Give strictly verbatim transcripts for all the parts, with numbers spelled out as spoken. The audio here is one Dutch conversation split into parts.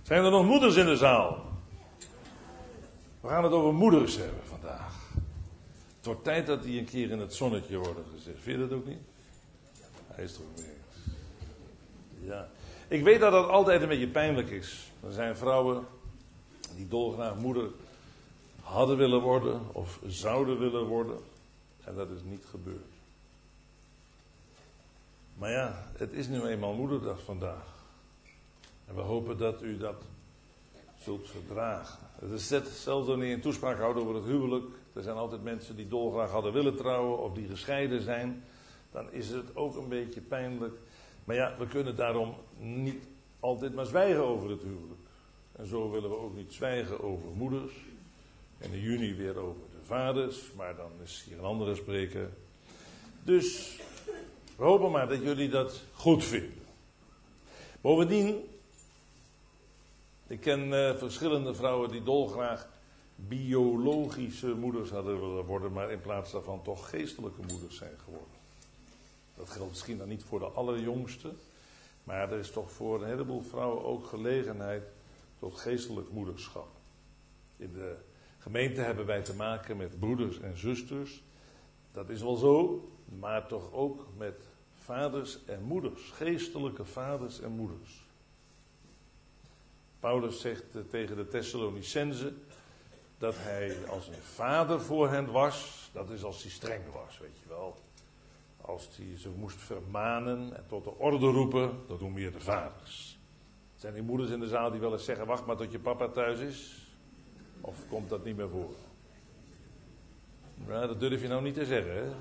Zijn er nog moeders in de zaal? We gaan het over moeders hebben vandaag. Het wordt tijd dat die een keer in het zonnetje worden gezet. Vind je dat ook niet? Hij is toch mee eens. Ja. Ik weet dat dat altijd een beetje pijnlijk is. Er zijn vrouwen die dolgraag moeder hadden willen worden of zouden willen worden. En dat is niet gebeurd. Maar ja, het is nu eenmaal moederdag vandaag. En we hopen dat u dat zult verdragen. Het is zelfs wanneer je een toespraak houdt over het huwelijk. Er zijn altijd mensen die dolgraag hadden willen trouwen of die gescheiden zijn. Dan is het ook een beetje pijnlijk. Maar ja, we kunnen daarom niet altijd maar zwijgen over het huwelijk. En zo willen we ook niet zwijgen over moeders. En in juni weer over de vaders. Maar dan is hier een andere spreker. Dus we hopen maar dat jullie dat goed vinden. Bovendien, ik ken uh, verschillende vrouwen die dolgraag biologische moeders hadden willen worden, maar in plaats daarvan toch geestelijke moeders zijn geworden. Dat geldt misschien dan niet voor de allerjongste, maar er is toch voor een heleboel vrouwen ook gelegenheid tot geestelijk moederschap. In de gemeente hebben wij te maken met broeders en zusters. Dat is wel zo, maar toch ook met vaders en moeders, geestelijke vaders en moeders. Paulus zegt tegen de Thessalonicenzen dat hij als een vader voor hen was. Dat is als hij streng was, weet je wel. Als hij ze moest vermanen en tot de orde roepen, dat doen meer de vaders. Zijn die moeders in de zaal die wel eens zeggen, wacht maar tot je papa thuis is? Of komt dat niet meer voor? Nou, dat durf je nou niet te zeggen, hè?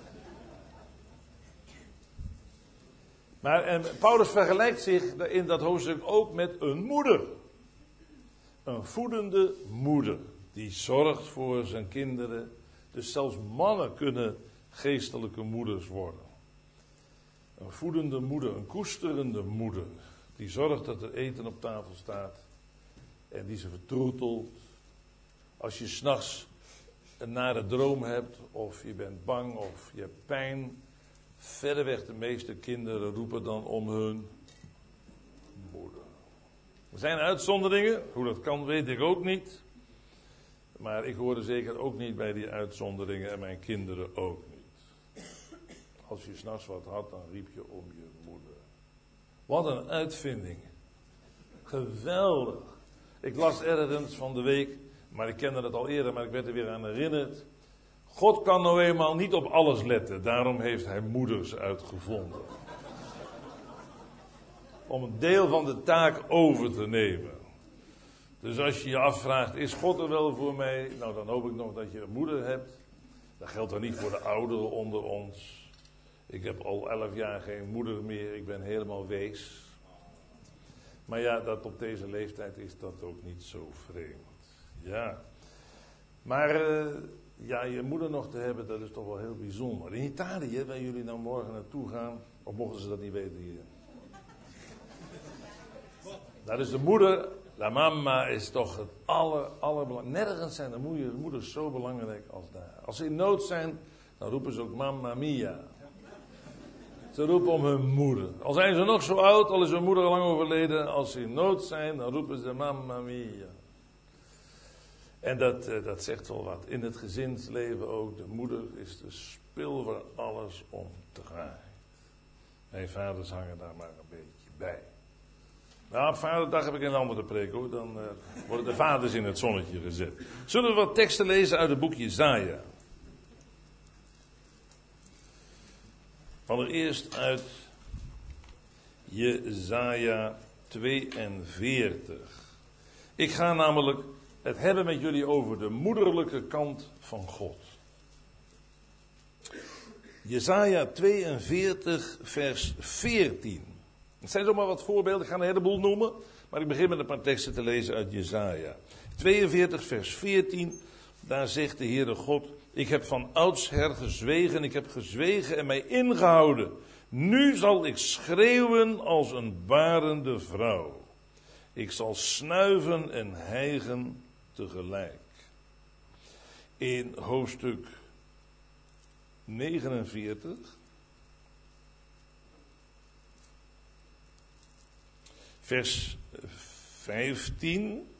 Maar en Paulus vergelijkt zich in dat hoofdstuk ook met een moeder. Een voedende moeder. Die zorgt voor zijn kinderen. Dus zelfs mannen kunnen geestelijke moeders worden. Een voedende moeder, een koesterende moeder. Die zorgt dat er eten op tafel staat. En die ze vertroetelt. Als je 's nachts een nare droom hebt. Of je bent bang of je hebt pijn. Verreweg de meeste kinderen roepen dan om hun moeder. Er zijn uitzonderingen. Hoe dat kan weet ik ook niet. Maar ik hoorde zeker ook niet bij die uitzonderingen en mijn kinderen ook niet. Als je 's nachts wat had, dan riep je om je moeder. Wat een uitvinding. Geweldig. Ik las ergens van de week, maar ik kende het al eerder, maar ik werd er weer aan herinnerd. God kan nou eenmaal niet op alles letten. Daarom heeft hij moeders uitgevonden. Om een deel van de taak over te nemen. Dus als je je afvraagt, is God er wel voor mij? Nou, dan hoop ik nog dat je een moeder hebt. Dat geldt dan niet voor de ouderen onder ons. Ik heb al elf jaar geen moeder meer. Ik ben helemaal wees. Maar ja, dat op deze leeftijd is dat ook niet zo vreemd. Ja. Maar uh, ja, je moeder nog te hebben, dat is toch wel heel bijzonder. In Italië, waar jullie nou morgen naartoe gaan, of mochten ze dat niet weten hier? Dat is de moeder, la mamma is toch het aller, allerbelangrijkste. Nergens zijn de moeders, moeders zo belangrijk als daar. Als ze in nood zijn, dan roepen ze ook mamma mia. Ze roepen om hun moeder. Al zijn ze nog zo oud, al is hun moeder al lang overleden. Als ze in nood zijn, dan roepen ze mamma mia. En dat, dat zegt wel wat. In het gezinsleven ook. De moeder is de spil waar alles om draait. Mijn vaders hangen daar maar een beetje bij. Nou, op vaderdag heb ik een andere preek hoor. Dan uh, worden de vaders in het zonnetje gezet. Zullen we wat teksten lezen uit het boek Jesaja? Allereerst uit Jesaja tweeënveertig. Ik ga namelijk het hebben met jullie over de moederlijke kant van God. Jesaja tweeënveertig vers veertien. Het zijn zomaar wat voorbeelden, ik ga een heleboel noemen. Maar ik begin met een paar teksten te lezen uit Jesaja. tweeënveertig vers veertien. Daar zegt de Heere God: ik heb van oudsher gezwegen, ik heb gezwegen en mij ingehouden. Nu zal ik schreeuwen als een barende vrouw. Ik zal snuiven en hijgen tegelijk. In hoofdstuk negenenveertig. Vers vijftien.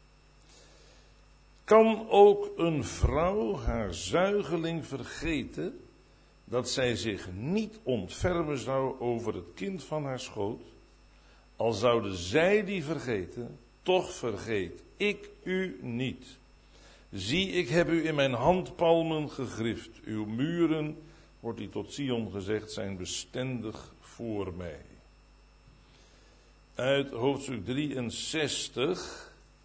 Kan ook een vrouw haar zuigeling vergeten, dat zij zich niet ontfermen zou over het kind van haar schoot? Al zouden zij die vergeten, toch vergeet ik u niet. Zie, ik heb u in mijn handpalmen gegrift. Uw muren, wordt die tot Sion gezegd, zijn bestendig voor mij. Uit hoofdstuk drieënzestig.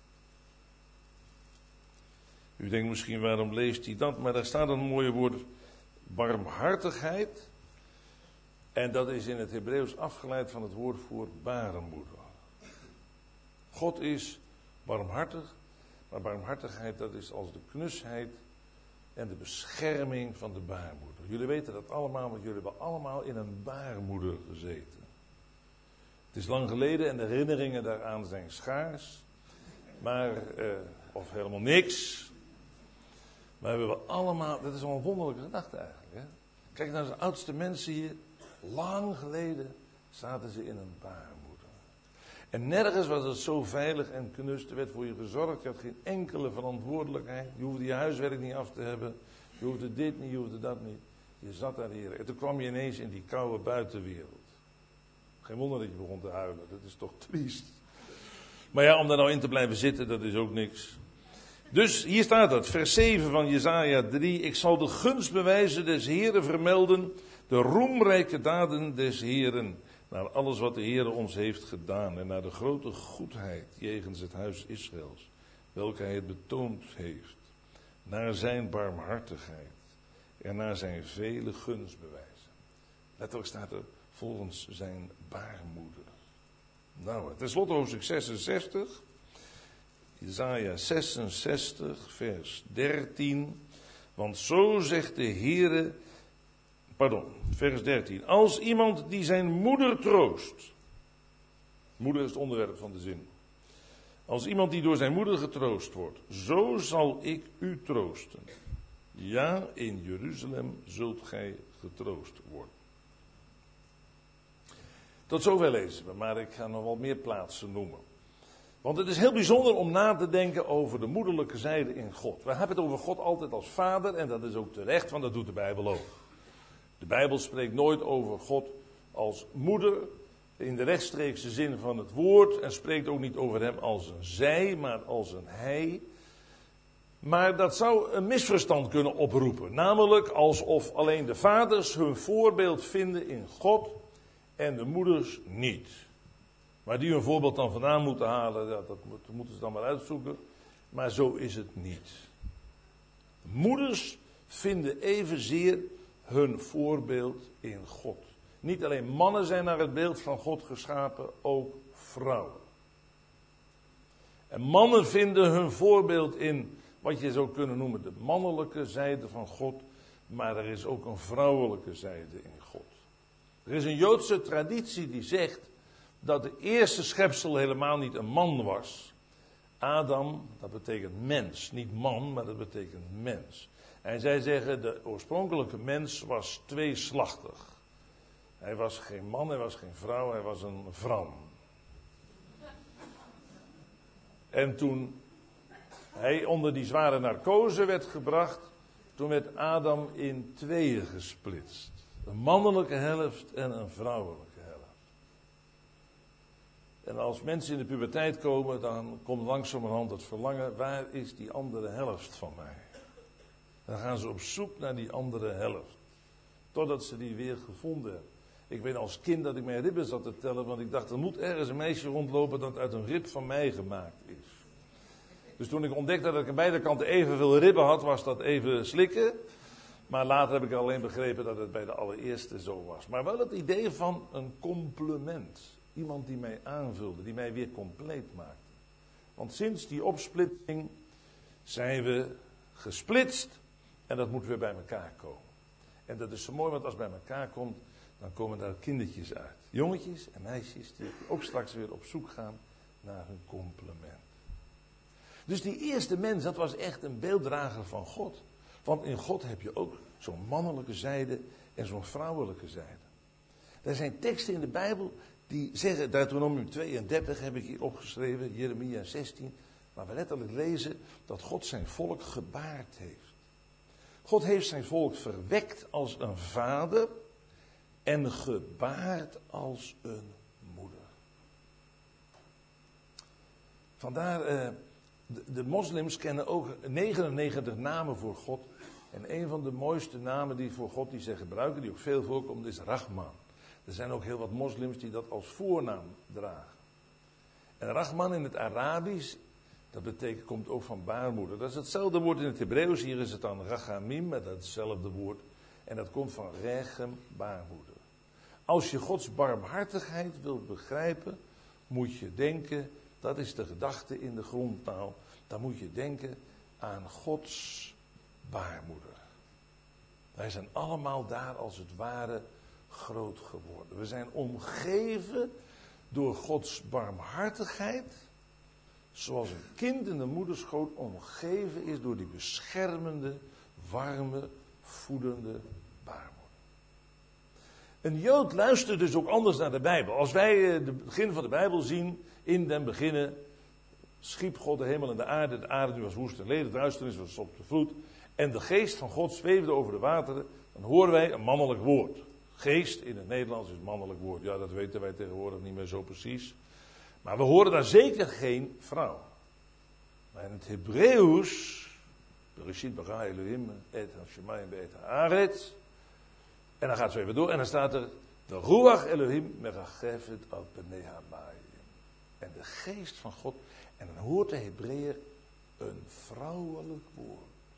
U denkt misschien, waarom leest hij dat? Maar daar staat een mooie woord, barmhartigheid. En dat is in het Hebreeuws afgeleid van het woord voor baarmoeder. God is barmhartig, maar barmhartigheid, dat is als de knusheid en de bescherming van de baarmoeder. Jullie weten dat allemaal, want jullie hebben allemaal in een baarmoeder gezeten. Het is lang geleden en de herinneringen daaraan zijn schaars. Maar, eh, of helemaal niks. Maar we hebben allemaal, dat is wel een wonderlijke gedachte eigenlijk. Hè? Kijk naar de oudste mensen hier. Lang geleden zaten ze in een baarmoeder. En nergens was het zo veilig en knus. Er werd voor je gezorgd. Je had geen enkele verantwoordelijkheid. Je hoefde je huiswerk niet af te hebben. Je hoefde dit niet, je hoefde dat niet. Je zat daar hier. En toen kwam je ineens in die koude buitenwereld. Geen wonder dat je begon te huilen. Dat is toch triest. Maar ja, om daar nou in te blijven zitten, dat is ook niks. Dus hier staat het, vers zeven van Jesaja drie. Ik zal de gunstbewijzen des Heeren vermelden, de roemrijke daden des Heeren, naar alles wat de Heere ons heeft gedaan en naar de grote goedheid jegens het huis Israëls, welke hij het betoond heeft, naar zijn barmhartigheid en naar zijn vele gunstbewijzen. Letterlijk staat er, volgens zijn baarmoeder. Nou, tenslotte hoofdstuk zesenzestig. Jesaja zesenzestig, vers dertien. Want zo zegt de Heere, pardon, vers dertien. Als iemand die zijn moeder troost. Moeder is het onderwerp van de zin. Als iemand die door zijn moeder getroost wordt. Zo zal ik u troosten. Ja, in Jeruzalem zult gij getroost worden. Tot zover lezen we, maar ik ga nog wel meer plaatsen noemen. Want het is heel bijzonder om na te denken over de moederlijke zijde in God. We hebben het over God altijd als vader en dat is ook terecht, want dat doet de Bijbel ook. De Bijbel spreekt nooit over God als moeder in de rechtstreekse zin van het woord en spreekt ook niet over hem als een zij, maar als een hij. Maar dat zou een misverstand kunnen oproepen. Namelijk alsof alleen de vaders hun voorbeeld vinden in God en de moeders niet. Maar die hun voorbeeld dan vandaan moeten halen, dat, dat moeten ze dan maar uitzoeken. Maar zo is het niet. Moeders vinden evenzeer hun voorbeeld in God. Niet alleen mannen zijn naar het beeld van God geschapen, ook vrouwen. En mannen vinden hun voorbeeld in wat je zou kunnen noemen de mannelijke zijde van God. Maar er is ook een vrouwelijke zijde in God. Er is een Joodse traditie die zegt dat de eerste schepsel helemaal niet een man was. Adam, dat betekent mens. Niet man, maar dat betekent mens. En zij zeggen, de oorspronkelijke mens was tweeslachtig. Hij was geen man, hij was geen vrouw, hij was een vrouw. En toen hij onder die zware narcose werd gebracht, toen werd Adam in tweeën gesplitst. Een mannelijke helft en een vrouwelijke helft. En als mensen in de puberteit komen, dan komt langzamerhand het verlangen, waar is die andere helft van mij? Dan gaan ze op zoek naar die andere helft. Totdat ze die weer gevonden hebben. Ik weet als kind dat ik mijn ribben zat te tellen, want ik dacht, er moet ergens een meisje rondlopen dat uit een rib van mij gemaakt is. Dus toen ik ontdekte dat ik aan beide kanten evenveel ribben had, was dat even slikken. Maar later heb ik alleen begrepen dat het bij de allereerste zo was. Maar wel het idee van een complement. Iemand die mij aanvulde, die mij weer compleet maakte. Want sinds die opsplitsing zijn we gesplitst en dat moet weer bij elkaar komen. En dat is zo mooi, want als het bij elkaar komt, dan komen daar kindertjes uit. Jongetjes en meisjes die ook straks weer op zoek gaan naar hun complement. Dus die eerste mens, dat was echt een beelddrager van God. Want in God heb je ook zo'n mannelijke zijde en zo'n vrouwelijke zijde. Er zijn teksten in de Bijbel die zeggen, Deuteronomium tweeëndertig heb ik hier opgeschreven, Jeremia zestien, waar we letterlijk lezen dat God zijn volk gebaard heeft. God heeft zijn volk verwekt als een vader en gebaard als een moeder. Vandaar, eh, de, de moslims kennen ook negenennegentig namen voor God. En een van de mooiste namen die voor God die ze gebruiken, die ook veel voorkomt, is Rahman. Er zijn ook heel wat moslims die dat als voornaam dragen. En Rahman in het Arabisch, dat betekent, komt ook van baarmoeder. Dat is hetzelfde woord in het Hebreeuws. Hier is het dan Rachamim, met hetzelfde woord. En dat komt van Rechem, baarmoeder. Als je Gods barmhartigheid wilt begrijpen, moet je denken, dat is de gedachte in de grondtaal, dan moet je denken aan Gods baarmoeder. Wij zijn allemaal daar als het ware groot geworden. We zijn omgeven door Gods barmhartigheid, zoals een kind in de moederschoot omgeven is door die beschermende, warme, voedende baarmoeder. Een Jood luistert dus ook anders naar de Bijbel. Als wij het begin van de Bijbel zien, in den beginnen schiep God de hemel en de aarde. De aarde was woest en ledig, de duisternis was op de vloed. En de geest van God zweefde over de wateren. Dan horen wij een mannelijk woord. Geest in het Nederlands is een mannelijk woord. Ja, dat weten wij tegenwoordig niet meer zo precies. Maar we horen daar zeker geen vrouw. Maar in het Hebreeuws, Bereshit bara Elohim et hashemayim be'et haaretz. En dan gaat het zo even door en dan staat er, de Ruach Elohim merachefet al pnei hamayim. En de geest van God. En dan hoort de Hebreeër een vrouwelijk woord.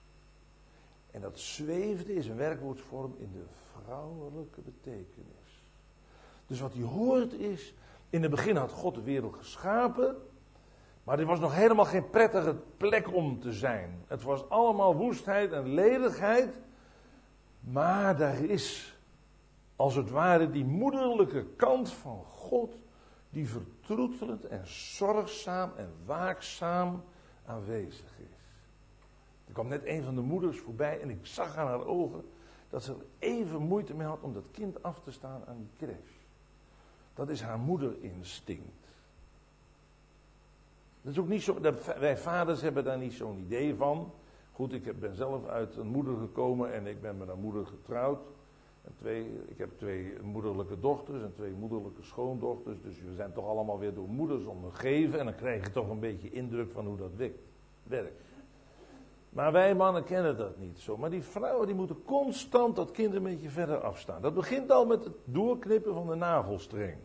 En dat zweefde is een werkwoordsvorm in de vrouwelijke betekenis. Dus wat hij hoort is, in het begin had God de wereld geschapen, maar dit was nog helemaal geen prettige plek om te zijn. Het was allemaal woestheid en ledigheid, maar daar is, als het ware, die moederlijke kant van God, die vertroetelend en zorgzaam en waakzaam aanwezig is. Er kwam net een van de moeders voorbij en ik zag aan haar ogen dat ze er even moeite mee had om dat kind af te staan aan die crash. Dat is haar moederinstinct. Dat is ook niet zo, dat, wij vaders hebben daar niet zo'n idee van. Goed, ik ben zelf uit een moeder gekomen en ik ben met een moeder getrouwd. En twee, ik heb twee moederlijke dochters en twee moederlijke schoondochters. Dus we zijn toch allemaal weer door moeders omgeven. En dan krijg je toch een beetje indruk van hoe dat werkt. Maar wij mannen kennen dat niet zo. Maar die vrouwen die moeten constant dat kind een beetje verder afstaan. Dat begint al met het doorknippen van de navelstreng.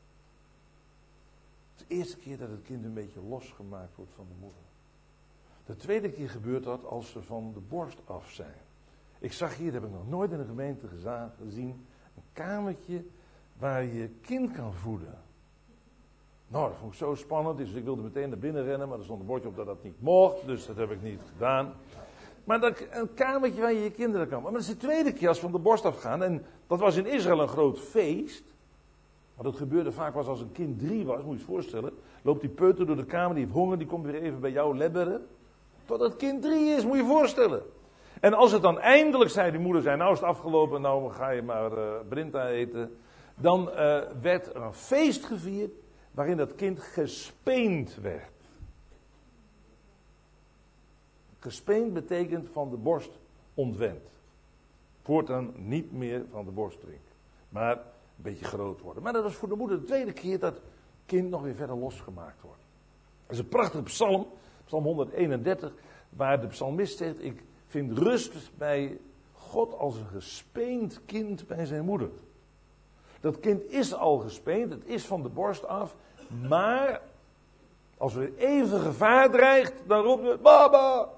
Het is de eerste keer dat het kind een beetje losgemaakt wordt van de moeder. De tweede keer gebeurt dat als ze van de borst af zijn. Ik zag hier, dat heb ik nog nooit in een gemeente gezien, een kamertje waar je je kind kan voeden. Nou, dat vond ik zo spannend, dus ik wilde meteen naar binnen rennen, maar er stond een bordje op dat dat niet mocht, dus dat heb ik niet gedaan. Maar dat, een kamertje waar je je kinderen kan. Maar dat is de tweede keer als ze van de borst afgaan, en dat was in Israël een groot feest. Maar dat gebeurde vaak was als een kind drie was, moet je je voorstellen. Loopt die peuter door de kamer, die heeft honger, die komt weer even bij jou lebberen. Tot het kind drie is, moet je je voorstellen. En als het dan eindelijk zei, die moeder zei, nou is het afgelopen, nou ga je maar uh, Brinta eten. Dan uh, werd er een feest gevierd waarin dat kind gespeend werd. Gespeend betekent van de borst ontwend. Voortaan niet meer van de borst drinken. Maar een beetje groot worden. Maar dat was voor de moeder de tweede keer dat het kind nog weer verder losgemaakt wordt. Dat is een prachtige psalm, psalm honderdeenendertig, waar de psalmist zegt, ik vind rust bij God als een gespeend kind bij zijn moeder. Dat kind is al gespeend, het is van de borst af, maar als er even gevaar dreigt, dan roept het baba.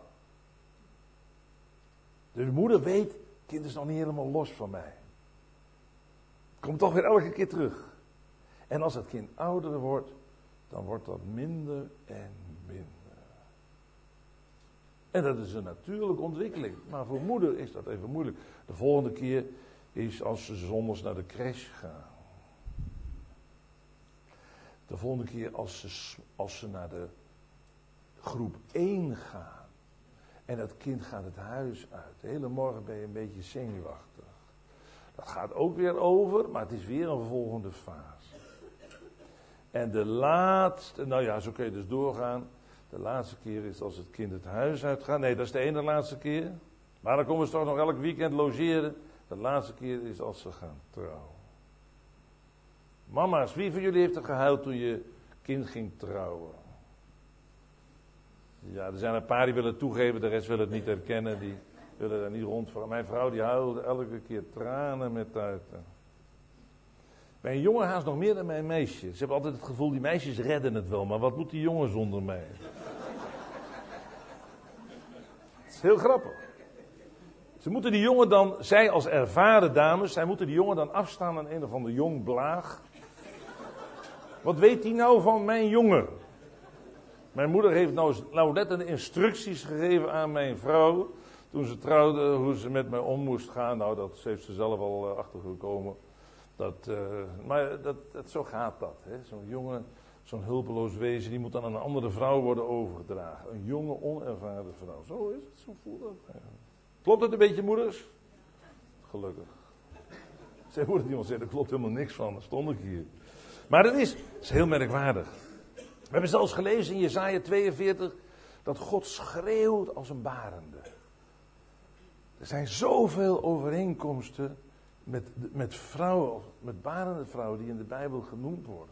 Dus de moeder weet, het kind is nog niet helemaal los van mij. Het komt toch weer elke keer terug. En als het kind ouder wordt, dan wordt dat minder en minder. En dat is een natuurlijke ontwikkeling. Maar voor moeder is dat even moeilijk. De volgende keer is als ze zondags naar de crash gaan. De volgende keer als ze, als ze naar de groep één gaan. En dat kind gaat het huis uit. De hele morgen ben je een beetje zenuwachtig. Dat gaat ook weer over, maar het is weer een volgende fase. En de laatste, nou ja, zo kun je dus doorgaan. De laatste keer is als het kind het huis uitgaat. Nee, dat is de ene laatste keer. Maar dan komen ze toch nog elk weekend logeren. De laatste keer is als ze gaan trouwen. Mama's, wie van jullie heeft er gehuild toen je kind ging trouwen? Ja, er zijn een paar die willen toegeven, de rest wil het niet herkennen. Die willen daar niet rondvallen. Mijn vrouw die huilde elke keer tranen met tuiten. Mijn jongen haast nog meer dan mijn meisje. Ze hebben altijd het gevoel, die meisjes redden het wel. Maar wat moet die jongen zonder mij? Het is heel grappig. Ze moeten die jongen dan, zij als ervaren dames, zij moeten die jongen dan afstaan aan een of ander jong blaag. Wat weet hij nou van mijn jongen? Mijn moeder heeft nou, nou net een instructies gegeven aan mijn vrouw. Toen ze trouwde, hoe ze met mij om moest gaan. Nou, dat heeft ze zelf al uh, achtergekomen. Dat, uh, maar dat, dat, zo gaat dat. Hè? Zo'n jongen, zo'n hulpeloos wezen, die moet dan aan een andere vrouw worden overgedragen. Een jonge, onervaren vrouw. Zo is het, zo voelt dat. Ja. Klopt het een beetje, moeders? Gelukkig. Zij moeder die ons zei, er klopt helemaal niks van, dan stond ik hier. Maar dat is, dat is heel merkwaardig. We hebben zelfs gelezen in Jesaja tweeënveertig dat God schreeuwt als een barende. Er zijn zoveel overeenkomsten met, met vrouwen, met barende vrouwen die in de Bijbel genoemd worden.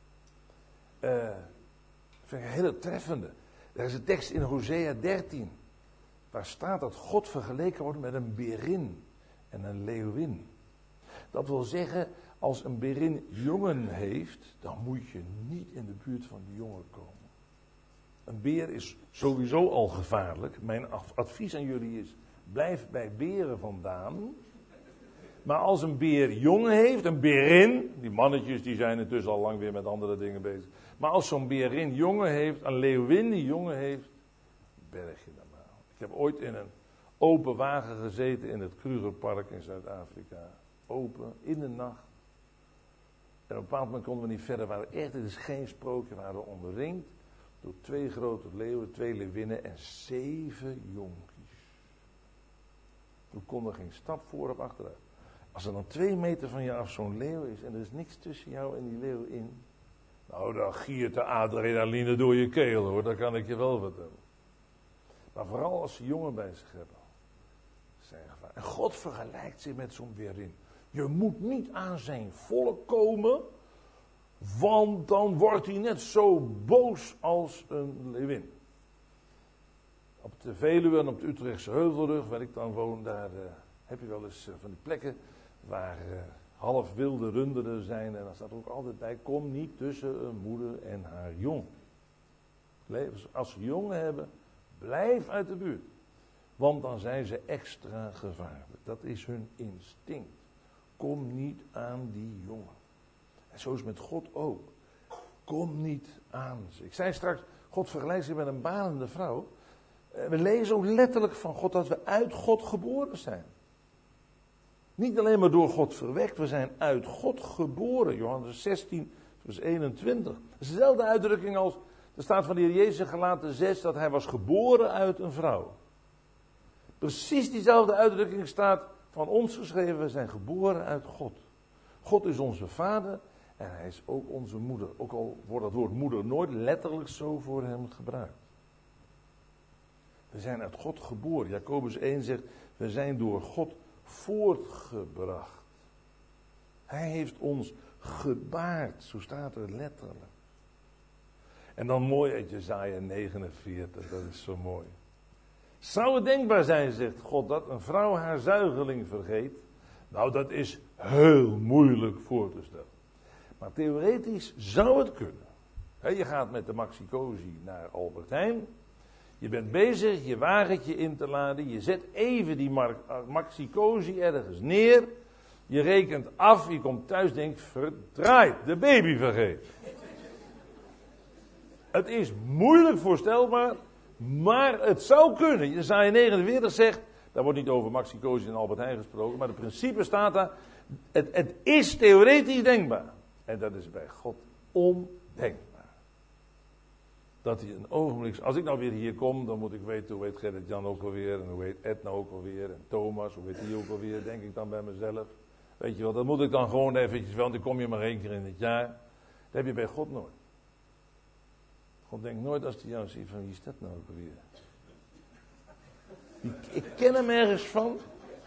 Uh, dat vind ik een hele treffende. Er is een tekst in Hosea dertien. Waar staat dat God vergeleken wordt met een berin en een leeuwin. Dat wil zeggen, als een berin jongen heeft, dan moet je niet in de buurt van die jongen komen. Een beer is sowieso al gevaarlijk. Mijn advies aan jullie is, blijf bij beren vandaan. Maar als een beer jongen heeft, een berin, die mannetjes die zijn intussen al lang weer met andere dingen bezig. Maar als zo'n berin jongen heeft, een leeuwin die jongen heeft, berg je dan maar. Ik heb ooit in een open wagen gezeten in het Krugerpark in Zuid-Afrika. Open, in de nacht. En op een bepaald moment konden we niet verder. We waren echt, het is geen sprookje, we waren omringd door twee grote leeuwen, twee leeuwinnen en zeven jonkies. We konden geen stap voor of achteruit. Als er dan twee meter van je af zo'n leeuw is en er is niks tussen jou en die leeuw in. Nou, dan giert de adrenaline door je keel hoor, dat kan ik je wel vertellen. Maar vooral als ze jongen bij zich hebben. Zijn gevaar. En God vergelijkt zich met zo'n berin. Je moet niet aan zijn volk komen, want dan wordt hij net zo boos als een leeuwin. Op de Veluwe en op de Utrechtse Heuvelrug, waar ik dan woon, daar uh, heb je wel eens uh, van die plekken waar uh, half wilde runderen zijn. En dan staat er ook altijd bij, kom niet tussen een moeder en haar jong. Als ze jongen hebben, blijf uit de buurt. Want dan zijn ze extra gevaarlijk. Dat is hun instinct. Kom niet aan die jongen. En zo is het met God ook. Kom niet aan ze. Ik zei straks, God vergelijkt zich met een barende vrouw. We lezen ook letterlijk van God dat we uit God geboren zijn. Niet alleen maar door God verwekt, we zijn uit God geboren. Johannes zestien, vers eenentwintig. Dat is dezelfde uitdrukking als, er staat van de Heer Jezus in Galaten zes, dat hij was geboren uit een vrouw. Precies diezelfde uitdrukking staat van ons geschreven, we zijn geboren uit God. God is onze vader en hij is ook onze moeder. Ook al wordt dat woord moeder nooit letterlijk zo voor hem gebruikt. We zijn uit God geboren. Jacobus één zegt, we zijn door God voortgebracht. Hij heeft ons gebaard, zo staat er letterlijk. En dan mooi uit Jesaja negenenveertig, dat is zo mooi. Zou het denkbaar zijn, zegt God, dat een vrouw haar zuigeling vergeet? Nou, dat is heel moeilijk voor te stellen. Maar theoretisch zou het kunnen. He, je gaat met de Maxi-Cosi naar Albert Heijn. Je bent bezig je wagentje in te laden. Je zet even die Maxi-Cosi ergens neer. Je rekent af, je komt thuis en denkt, verdraaid, de baby vergeet. Het is moeilijk voorstelbaar, maar het zou kunnen. Jesaja negenenveertig zegt, daar wordt niet over Maxi-Cosi en Albert Heijn gesproken, maar het principe staat daar, het, het is theoretisch denkbaar. En dat is bij God ondenkbaar. Dat hij een ogenblik, als ik nou weer hier kom, dan moet ik weten, hoe heet Gerrit-Jan ook alweer, en hoe heet Edna ook alweer, en Thomas, hoe heet die ook alweer, denk ik dan bij mezelf. Weet je wel, dat moet ik dan gewoon eventjes, want ik kom je maar één keer in het jaar. Dat heb je bij God nooit. God denkt nooit als hij jou ziet van wie is dat nou ook weer? Ik, ik ken hem ergens van.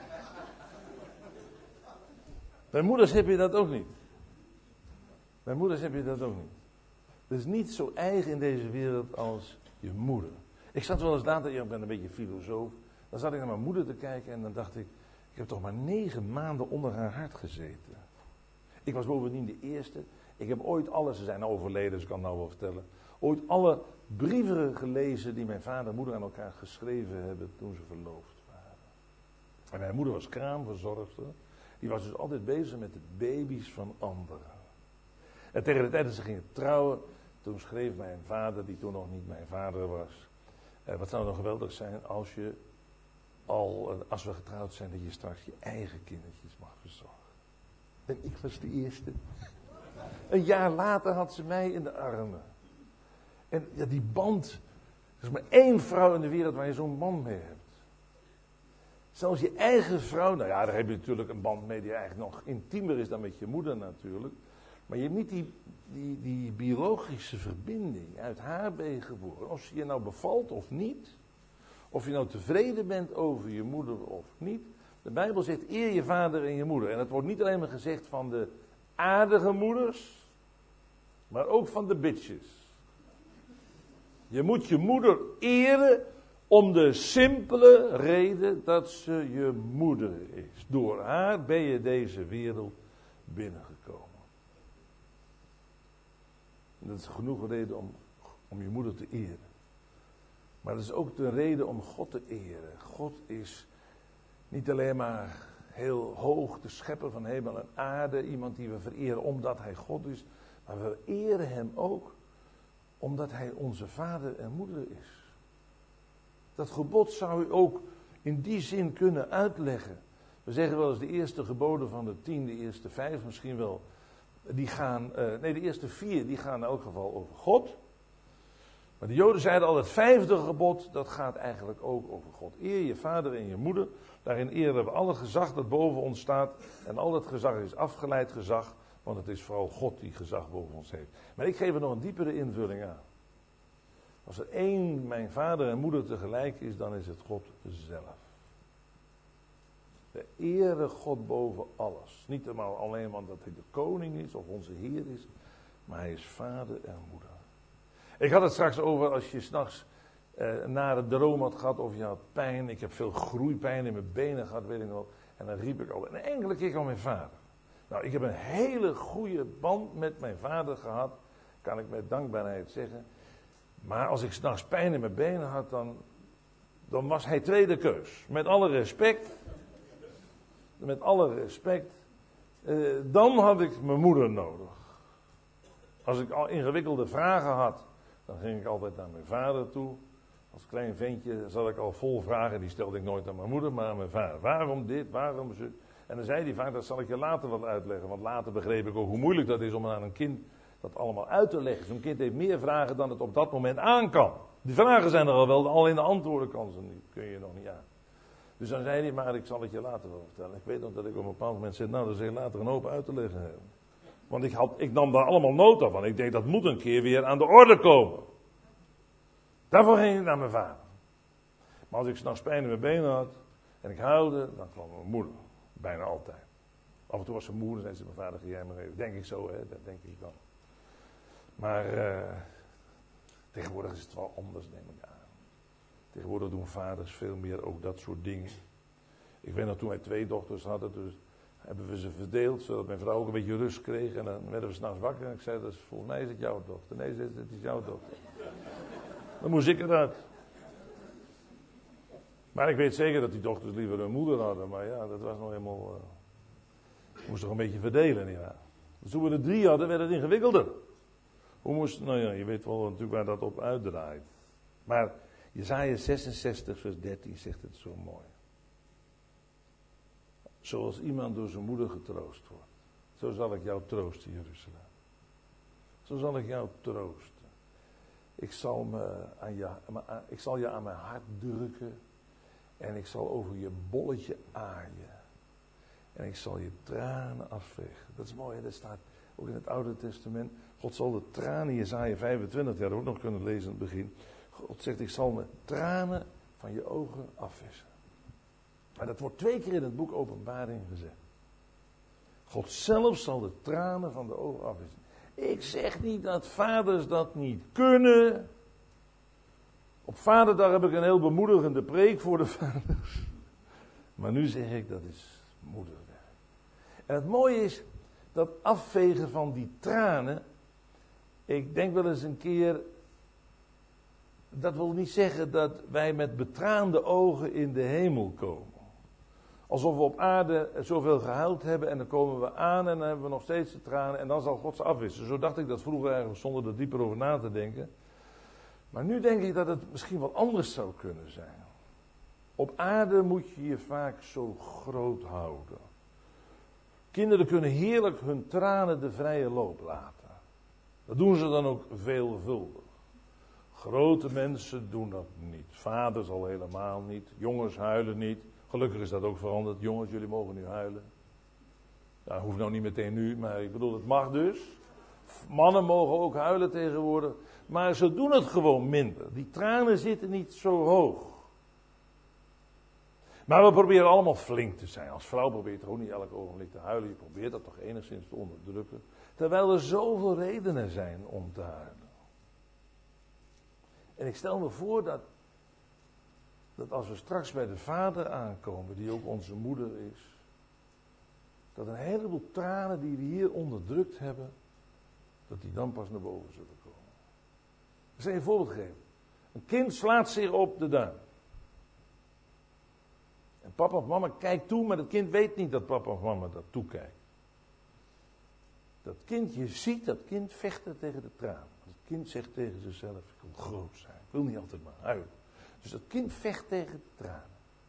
Bij moeders heb je dat ook niet. Bij moeders heb je dat ook niet. Het is niet zo eigen in deze wereld als je moeder. Ik zat wel eens later, ik ben een beetje filosoof. Dan zat ik naar mijn moeder te kijken en dan dacht ik, ik heb toch maar negen maanden onder haar hart gezeten. Ik was bovendien de eerste. Ik heb ooit alles, ze zijn overleden, dus ik kan het nou wel vertellen. Ooit alle brieven gelezen die mijn vader en moeder aan elkaar geschreven hebben toen ze verloofd waren. En mijn moeder was kraamverzorgster. Die was dus altijd bezig met de baby's van anderen. En tegen de tijd dat ze gingen trouwen, toen schreef mijn vader, die toen nog niet mijn vader was. Eh, wat zou nog geweldig zijn als je al, eh, als we getrouwd zijn, dat je straks je eigen kindertjes mag verzorgen. En ik was de eerste. Een jaar later had ze mij in de armen. En ja, die band, er is maar één vrouw in de wereld waar je zo'n band mee hebt. Zelfs je eigen vrouw, nou ja, daar heb je natuurlijk een band mee die eigenlijk nog intiemer is dan met je moeder natuurlijk. Maar je hebt niet die, die, die biologische verbinding. Uit haar ben je geboren. Of ze je nou bevalt of niet. Of je nou tevreden bent over je moeder of niet. De Bijbel zegt eer je vader en je moeder. En dat wordt niet alleen maar gezegd van de aardige moeders. Maar ook van de bitches. Je moet je moeder eren om de simpele reden dat ze je moeder is. Door haar ben je deze wereld binnengekomen. Dat is genoeg reden om, om je moeder te eren. Maar dat is ook de reden om God te eren. God is niet alleen maar heel hoog, de schepper van hemel en aarde. Iemand die we vereren omdat hij God is. Maar we eren hem ook omdat hij onze vader en moeder is. Dat gebod zou u ook in die zin kunnen uitleggen. We zeggen wel eens de eerste geboden van de tien, de eerste vijf misschien wel. Die gaan, uh, nee de eerste vier, die gaan in elk geval over God. Maar de Joden zeiden al, het vijfde gebod, dat gaat eigenlijk ook over God. Eer je vader en je moeder. Daarin eren we alle gezag dat boven ons staat. En al dat gezag is afgeleid gezag. Want het is vooral God die gezag boven ons heeft. Maar ik geef er nog een diepere invulling aan. Als er één mijn vader en moeder tegelijk is, dan is het God zelf. We eren God boven alles. Niet alleen omdat hij de koning is of onze Heer is. Maar hij is vader en moeder. Ik had het straks over als je s'nachts eh, naar het droom had gehad of je had pijn. Ik heb veel groeipijn in mijn benen gehad, weet ik nog. En dan riep ik al. En een enkele keer kwam mijn vader. Nou, ik heb een hele goede band met mijn vader gehad. Kan ik met dankbaarheid zeggen. Maar als ik s'nachts pijn in mijn benen had, dan, dan was hij tweede keus. Met alle respect. Met alle respect. Eh, dan had ik mijn moeder nodig. Als ik al ingewikkelde vragen had, dan ging ik altijd naar mijn vader toe. Als klein ventje zat ik al vol vragen, die stelde ik nooit aan mijn moeder, maar aan mijn vader. Waarom dit, waarom zo? En dan zei hij vaak, dat zal ik je later wat uitleggen. Want later begreep ik ook hoe moeilijk dat is om aan een kind dat allemaal uit te leggen. Zo'n kind heeft meer vragen dan het op dat moment aan kan. Die vragen zijn er al wel, alleen de antwoorden kan ze niet, kun je nog niet aan. Dus dan zei hij, maar ik zal het je later wel vertellen. Ik weet nog dat ik op een bepaald moment zei, nou dan zal je later een hoop uit te leggen hebben. Want ik, had, ik nam daar allemaal nota van. Ik denk, dat moet een keer weer aan de orde komen. Daarvoor ging ik naar mijn vader. Maar als ik 's nachts pijn in mijn benen had en ik huilde, dan kwam mijn moeder. Bijna altijd. Af en toe was ze moe, dan zei ze, mijn vader, ga jij maar even. Denk ik zo, hè, dat denk ik dan. Maar uh, tegenwoordig is het wel anders, neem ik aan. Tegenwoordig doen vaders veel meer ook dat soort dingen. Ik weet nog, toen wij twee dochters hadden, dus hebben we ze verdeeld, zodat mijn vrouw ook een beetje rust kreeg. En dan werden we 's nachts wakker en ik zei, dat is, volgens mij is het jouw dochter. Nee, ze het is jouw dochter. Dan moest ik eruit. Maar ik weet zeker dat die dochters liever een moeder hadden. Maar ja, dat was nog helemaal... Uh, we moesten toch een beetje verdelen, ja. Dus toen we er drie hadden, werd het ingewikkelder. Hoe moest... Nou ja, je weet wel natuurlijk waar dat op uitdraait. Maar Jesaja zesenzestig vers dertien zegt het zo mooi. Zoals iemand door zijn moeder getroost wordt. Zo zal ik jou troosten, Jeruzalem. Zo zal ik jou troosten. Ik zal, me aan je, ik zal je aan mijn hart drukken. En ik zal over je bolletje aaien. En ik zal je tranen afvegen. Dat is mooi, hè? Dat staat ook in het Oude Testament. God zal de tranen, Jesaja vijfentwintig, die hadden we ook nog kunnen lezen in het begin. God zegt, ik zal de tranen van je ogen afwissen. Maar dat wordt twee keer in het boek Openbaring gezegd. God zelf zal de tranen van de ogen afwissen. Ik zeg niet dat vaders dat niet kunnen. Op Vaderdag heb ik een heel bemoedigende preek voor de vaders. Maar nu zeg ik, dat is moederwerk. En het mooie is, dat afvegen van die tranen. Ik denk wel eens een keer, dat wil niet zeggen dat wij met betraande ogen in de hemel komen. Alsof we op aarde zoveel gehuild hebben en dan komen we aan en dan hebben we nog steeds de tranen en dan zal God ze afwissen. Zo dacht ik dat vroeger eigenlijk zonder er dieper over na te denken. Maar nu denk ik dat het misschien wat anders zou kunnen zijn. Op aarde moet je je vaak zo groot houden. Kinderen kunnen heerlijk hun tranen de vrije loop laten. Dat doen ze dan ook veelvuldig. Grote mensen doen dat niet. Vaders al helemaal niet. Jongens huilen niet. Gelukkig is dat ook veranderd. Jongens, jullie mogen nu huilen. Ja, hoeft nou niet meteen nu, maar ik bedoel, het mag dus. Mannen mogen ook huilen tegenwoordig. Maar ze doen het gewoon minder. Die tranen zitten niet zo hoog. Maar we proberen allemaal flink te zijn. Als vrouw probeer je toch ook niet elk ogenblik te huilen. Je probeert dat toch enigszins te onderdrukken. Terwijl er zoveel redenen zijn om te huilen. En ik stel me voor dat, dat als we straks bij de Vader aankomen, die ook onze moeder is, dat een heleboel tranen die we hier onderdrukt hebben, dat die dan pas naar boven zullen komen. Ik zal je een voorbeeld geven. Een kind slaat zich op de duim. En papa of mama kijkt toe, maar het kind weet niet dat papa of mama dat toekijkt. Dat kind, je ziet dat kind vechten tegen de tranen. Het kind zegt tegen zichzelf, ik wil groot zijn. Ik wil niet altijd maar huilen. Dus dat kind vecht tegen de tranen.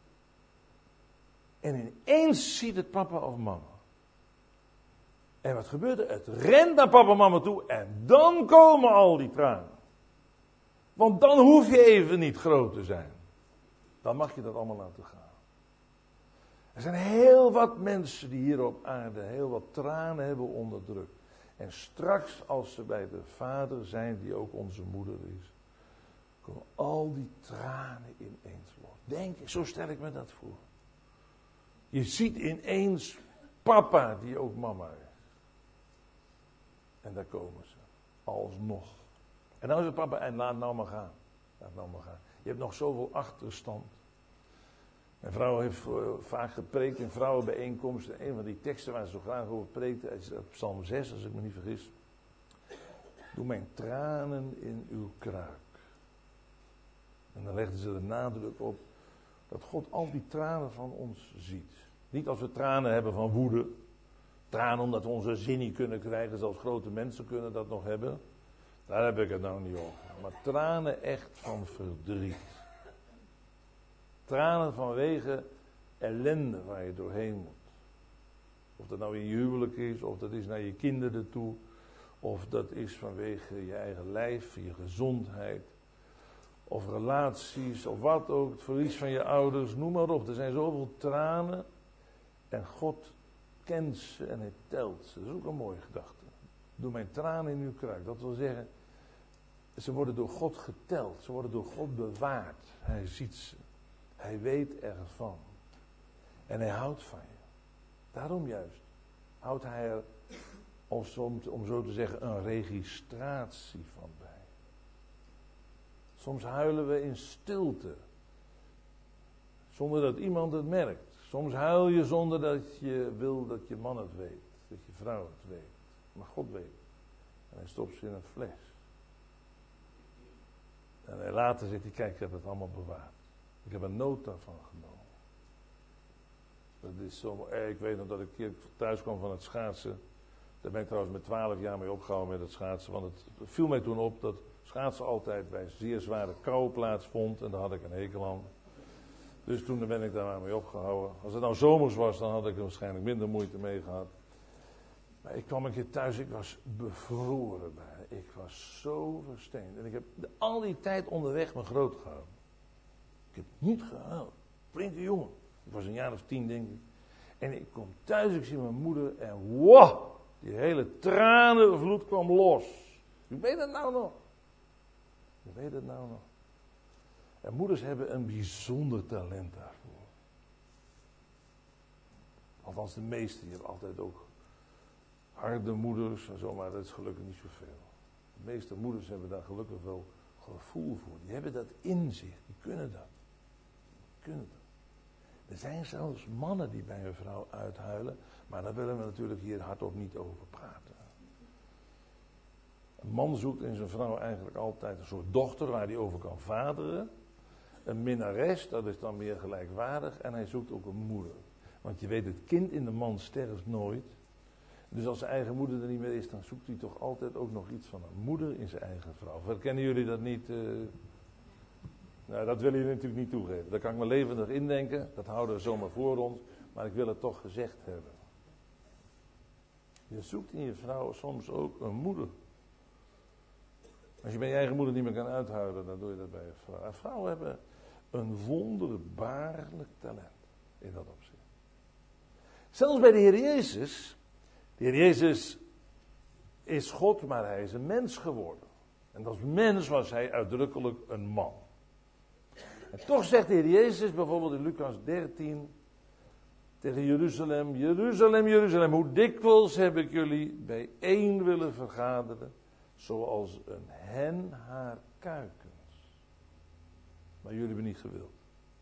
En ineens ziet het papa of mama. En wat gebeurt er? Het rent naar papa en mama toe en dan komen al die tranen. Want dan hoef je even niet groot te zijn. Dan mag je dat allemaal laten gaan. Er zijn heel wat mensen die hier op aarde heel wat tranen hebben onderdrukt. En straks als ze bij de Vader zijn, die ook onze moeder is, komen al die tranen ineens los. Denk ik, zo stel ik me dat voor. Je ziet ineens papa die ook mama is. En daar komen ze. Alsnog. En dan is het papa, en laat nou maar gaan. Laat nou maar gaan. Je hebt nog zoveel achterstand. Mijn vrouw heeft uh, vaak gepreekt in vrouwenbijeenkomsten. Een van die teksten waar ze zo graag over preekte, is Psalm zes, als ik me niet vergis. Doe mijn tranen in uw kruik. En dan legden ze de nadruk op dat God al die tranen van ons ziet. Niet als we tranen hebben van woede. Tranen omdat we onze zin niet kunnen krijgen, zelfs grote mensen kunnen dat nog hebben. Daar heb ik het nou niet over. Maar tranen echt van verdriet. Tranen vanwege ellende waar je doorheen moet. Of dat nou in je huwelijk is, of dat is naar je kinderen toe. Of dat is vanwege je eigen lijf, je gezondheid. Of relaties, of wat ook. Het verlies van je ouders, noem maar op. Er zijn zoveel tranen. En God kent ze en hij telt ze. Dat is ook een mooie gedachte. Doe mijn tranen in uw kruik. Dat wil zeggen, ze worden door God geteld. Ze worden door God bewaard. Hij ziet ze. Hij weet ervan. En hij houdt van je. Daarom juist houdt hij er, om, om zo te zeggen, een registratie van bij. Soms huilen we in stilte. Zonder dat iemand het merkt. Soms huil je zonder dat je wil dat je man het weet. Dat je vrouw het weet. Maar God weet het. En hij stopt ze in een fles. En hij later zegt hij, kijk, ik heb het allemaal bewaard. Ik heb een nota van genomen. Dat is zo, ik weet nog dat ik een keer thuis kwam van het schaatsen. Daar ben ik trouwens met twaalf jaar mee opgehouden met het schaatsen. Want het viel mij toen op dat schaatsen altijd bij zeer zware kou plaatsvond. En daar had ik een hekel aan. Dus toen ben ik daar maar mee opgehouden. Als het nou zomers was, dan had ik er waarschijnlijk minder moeite mee gehad. Maar ik kwam een keer thuis, ik was bevroren bij. Ik was zo versteend. En ik heb al die tijd onderweg me groot gehouden. Ik heb niet gehuild. Flinke jongen. Ik was een jaar of tien, denk ik. En ik kom thuis, ik zie mijn moeder en wow! Die hele tranenvloed kwam los. U weet het nou nog. U weet het nou nog. En moeders hebben een bijzonder talent daarvoor. Althans de meeste, je hebt altijd ook harde moeders en zo, maar dat is gelukkig niet zoveel. De meeste moeders hebben daar gelukkig wel gevoel voor. Die hebben dat in zich, die kunnen dat. Die kunnen dat. Er zijn zelfs mannen die bij een vrouw uithuilen, maar daar willen we natuurlijk hier hardop niet over praten. Een man zoekt in zijn vrouw eigenlijk altijd een soort dochter waar hij over kan vaderen. Een minnares, dat is dan meer gelijkwaardig, en hij zoekt ook een moeder. Want je weet, het kind in de man sterft nooit. Dus als zijn eigen moeder er niet meer is, dan zoekt hij toch altijd ook nog iets van een moeder in zijn eigen vrouw. Herkennen jullie dat niet? Uh... Nou, dat willen jullie natuurlijk niet toegeven. Daar kan ik me levendig indenken. Dat houden we zomaar voor ons. Maar ik wil het toch gezegd hebben. Je zoekt in je vrouw soms ook een moeder. Als je bij je eigen moeder niet meer kan uithuilen, dan doe je dat bij je vrouw. En vrouwen hebben een wonderbaarlijk talent in dat opzicht. Zelfs bij de Heer Jezus. De Heer Jezus is God, maar hij is een mens geworden. En als mens was hij uitdrukkelijk een man. En toch zegt de Heer Jezus bijvoorbeeld in Lucas dertien tegen Jeruzalem: Jeruzalem, Jeruzalem, hoe dikwijls heb ik jullie bijeen willen vergaderen, zoals een hen haar kuikens. Maar jullie hebben niet gewild.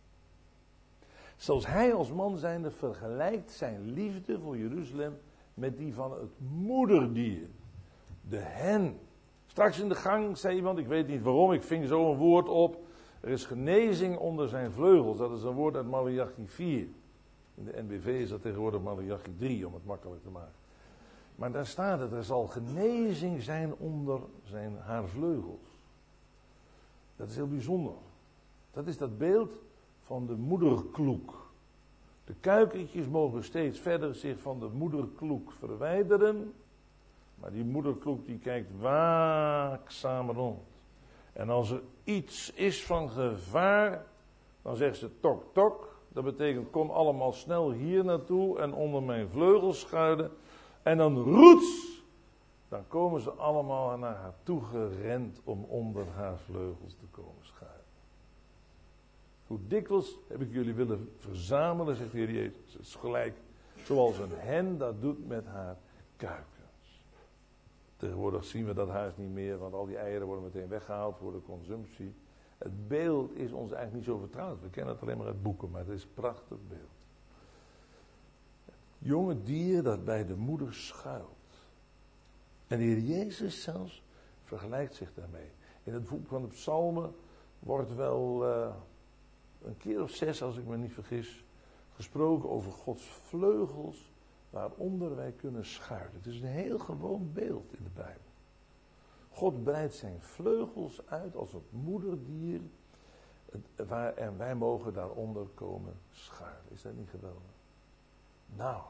Zelfs hij als man zijnde vergelijkt zijn liefde voor Jeruzalem met die van het moederdier. De hen. Straks in de gang zei iemand, ik weet niet waarom, ik ving zo een woord op. Er is genezing onder zijn vleugels. Dat is een woord uit Maleachi vier. In de N B V is dat tegenwoordig Maleachi drie, om het makkelijk te maken. Maar daar staat het, er zal genezing zijn onder zijn, haar vleugels. Dat is heel bijzonder. Dat is dat beeld van de moederkloek. De kuikentjes mogen steeds verder zich van de moederkloek verwijderen. Maar die moederkloek die kijkt waakzaam rond. En als er iets is van gevaar, dan zegt ze tok tok. Dat betekent kom allemaal snel hier naartoe en onder mijn vleugels schuilen. En dan roets. Dan komen ze allemaal naar haar toe gerend om onder haar vleugels te komen schuilen. Hoe dikwijls heb ik jullie willen verzamelen, zegt de Heer Jezus. Het is gelijk zoals een hen dat doet met haar kuikens. Tegenwoordig zien we dat huis niet meer, want al die eieren worden meteen weggehaald voor de consumptie. Het beeld is ons eigenlijk niet zo vertrouwd. We kennen het alleen maar uit boeken, maar het is een prachtig beeld. Het jonge dier dat bij de moeder schuilt. En de Heer Jezus zelfs vergelijkt zich daarmee. In het boek van de Psalmen wordt wel uh, een keer of zes, als ik me niet vergis, gesproken over Gods vleugels waaronder wij kunnen schuilen. Het is een heel gewoon beeld in de Bijbel. God breidt zijn vleugels uit als het moederdier waar, en wij mogen daaronder komen schuilen. Is dat niet geweldig? Nou,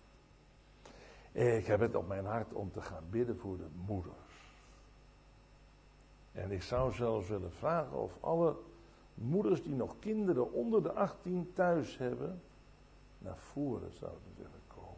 ik heb het op mijn hart om te gaan bidden voor de moeders. En ik zou zelfs willen vragen of alle moeders die nog kinderen onder de achttien thuis hebben, naar voren zouden willen komen.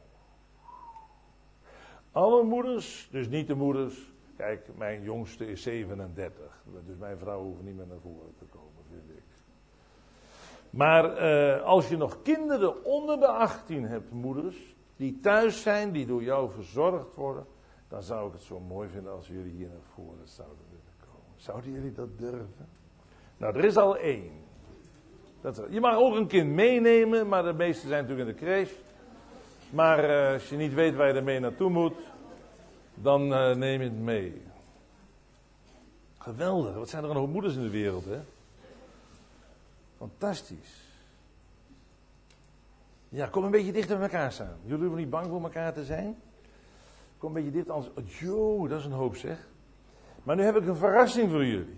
Alle moeders, dus niet de moeders. Kijk, mijn jongste is zevenendertig. Dus mijn vrouw hoeft niet meer naar voren te komen, vind ik. Maar uh, als je nog kinderen onder de achttien hebt, moeders, die thuis zijn, die door jou verzorgd worden, dan zou ik het zo mooi vinden als jullie hier naar voren zouden willen komen. Zouden jullie dat durven? Nou, er is al één. Dat is, je mag ook een kind meenemen, maar de meeste zijn natuurlijk in de crash. Maar uh, als je niet weet waar je ermee naartoe moet, dan uh, neem je het mee. Geweldig, wat zijn er een hoop moeders in de wereld, hè? Fantastisch. Ja, kom een beetje dichter bij elkaar staan. Jullie hoeven niet bang voor elkaar te zijn. Kom een beetje dichter, anders... Jo, dat is een hoop zeg. Maar nu heb ik een verrassing voor jullie.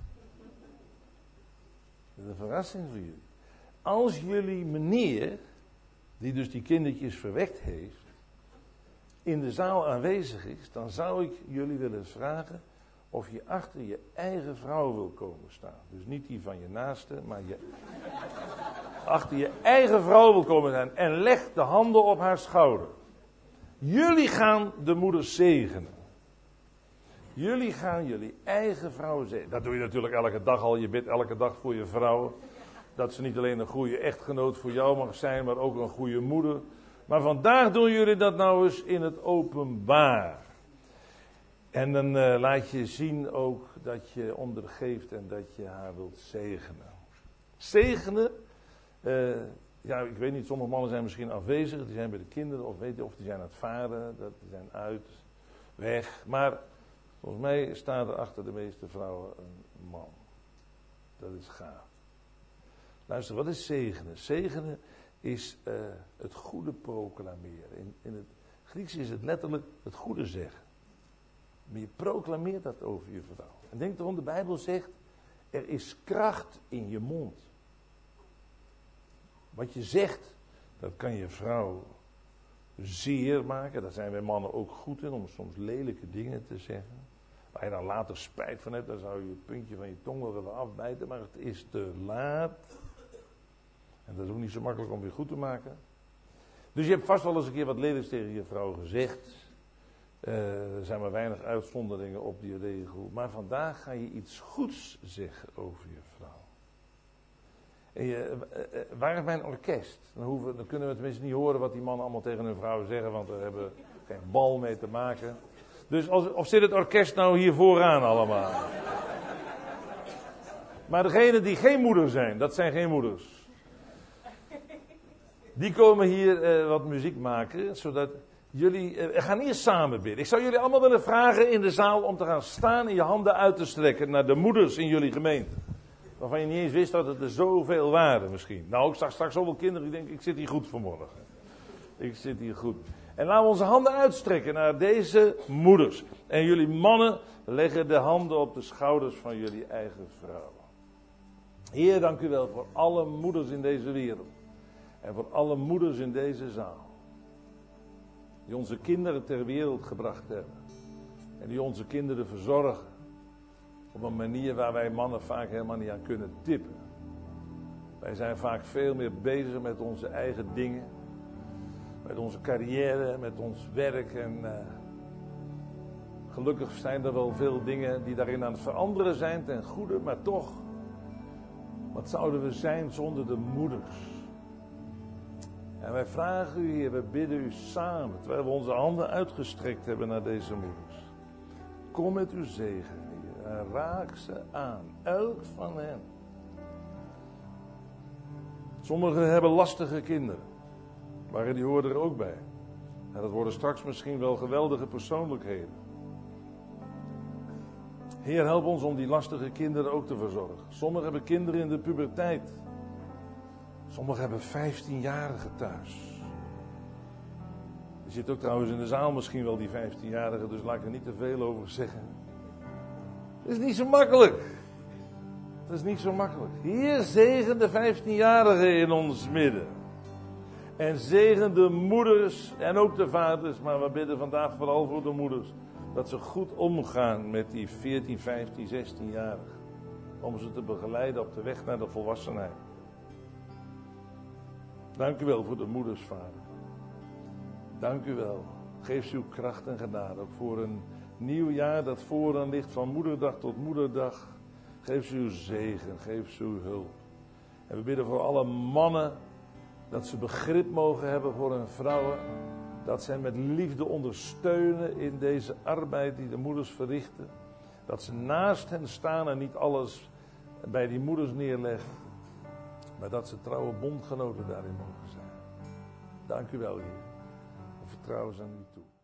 Dat is een verrassing voor jullie. Als jullie meneer, die dus die kindertjes verwekt heeft, in de zaal aanwezig is, dan zou ik jullie willen vragen of je achter je eigen vrouw wil komen staan. Dus niet die van je naaste, maar je achter je eigen vrouw wil komen staan en leg de handen op haar schouder. Jullie gaan de moeders zegenen. Jullie gaan jullie eigen vrouwen zegenen. Dat doe je natuurlijk elke dag al. Je bidt elke dag voor je vrouw. Dat ze niet alleen een goede echtgenoot voor jou mag zijn, maar ook een goede moeder. Maar vandaag doen jullie dat nou eens in het openbaar. En dan uh, laat je zien ook dat je ondergeeft en dat je haar wilt zegenen. Zegenen, uh, ja, ik weet niet, sommige mannen zijn misschien afwezig, die zijn bij de kinderen, of weet je, of die zijn aan het varen, dat, die zijn uit, weg. Maar volgens mij staat er achter de meeste vrouwen een man. Dat is gaaf. Luister, wat is zegenen? Zegenen is uh, het goede proclameren. In, in het Grieks is het letterlijk het goede zeggen. Maar je proclameert dat over je vrouw. En denk erom, de Bijbel zegt, er is kracht in je mond. Wat je zegt, dat kan je vrouw zeer maken. Daar zijn wij mannen ook goed in, om soms lelijke dingen te zeggen. Waar je dan later spijt van hebt, dan zou je het puntje van je tong wel willen afbijten. Maar het is te laat. En dat is ook niet zo makkelijk om weer goed te maken. Dus je hebt vast wel eens een keer wat lelijks tegen je vrouw gezegd. Uh, er zijn maar weinig uitzonderingen op die regel. Maar vandaag ga je iets goeds zeggen over je vrouw. En je, uh, uh, waar is mijn orkest? Dan, hoeven, dan kunnen we tenminste niet horen wat die mannen allemaal tegen hun vrouw zeggen. Want we hebben geen bal mee te maken. Dus als, of zit het orkest nou hier vooraan allemaal? Maar degenen die geen moeder zijn, dat zijn geen moeders. Die komen hier uh, wat muziek maken, zodat jullie uh, gaan eerst samen bidden. Ik zou jullie allemaal willen vragen in de zaal om te gaan staan en je handen uit te strekken naar de moeders in jullie gemeente. Waarvan je niet eens wist dat het er zoveel waren misschien. Nou, ik zag straks zoveel kinderen die denken, ik zit hier goed vanmorgen. Ik zit hier goed. En laten we onze handen uitstrekken naar deze moeders. En jullie mannen leggen de handen op de schouders van jullie eigen vrouwen. Heer, dank u wel voor alle moeders in deze wereld. En voor alle moeders in deze zaal. Die onze kinderen ter wereld gebracht hebben. En die onze kinderen verzorgen. Op een manier waar wij mannen vaak helemaal niet aan kunnen tippen. Wij zijn vaak veel meer bezig met onze eigen dingen. Met onze carrière, met ons werk. En uh, gelukkig zijn er wel veel dingen die daarin aan het veranderen zijn ten goede. Maar toch, wat zouden we zijn zonder de moeders? En wij vragen u, Heer, we bidden u samen, terwijl we onze handen uitgestrekt hebben naar deze moeders. Kom met uw zegen, Heer, en raak ze aan, elk van hen. Sommigen hebben lastige kinderen, maar die horen er ook bij. En dat worden straks misschien wel geweldige persoonlijkheden. Heer, help ons om die lastige kinderen ook te verzorgen. Sommigen hebben kinderen in de puberteit. Sommigen hebben vijftienjarigen thuis. Er zit ook trouwens in de zaal misschien wel die vijftienjarigen, dus laat ik er niet te veel over zeggen. Het is niet zo makkelijk. Het is niet zo makkelijk. Hier zegen de vijftienjarigen in ons midden. En zegen de moeders en ook de vaders, maar we bidden vandaag vooral voor de moeders. Dat ze goed omgaan met die veertien, vijftien, zestienjarigen. Om ze te begeleiden op de weg naar de volwassenheid. Dank u wel voor de moeders, Vader. Dank u wel. Geef ze uw kracht en genade. Ook voor een nieuw jaar dat vooraan ligt, van moederdag tot moederdag. Geef ze uw zegen, geef ze uw hulp. En we bidden voor alle mannen dat ze begrip mogen hebben voor hun vrouwen. Dat ze hen met liefde ondersteunen in deze arbeid die de moeders verrichten. Dat ze naast hen staan en niet alles bij die moeders neerleggen. Maar dat ze trouwe bondgenoten daarin mogen zijn. Dank u wel, Heer. We vertrouwen ze aan u toe.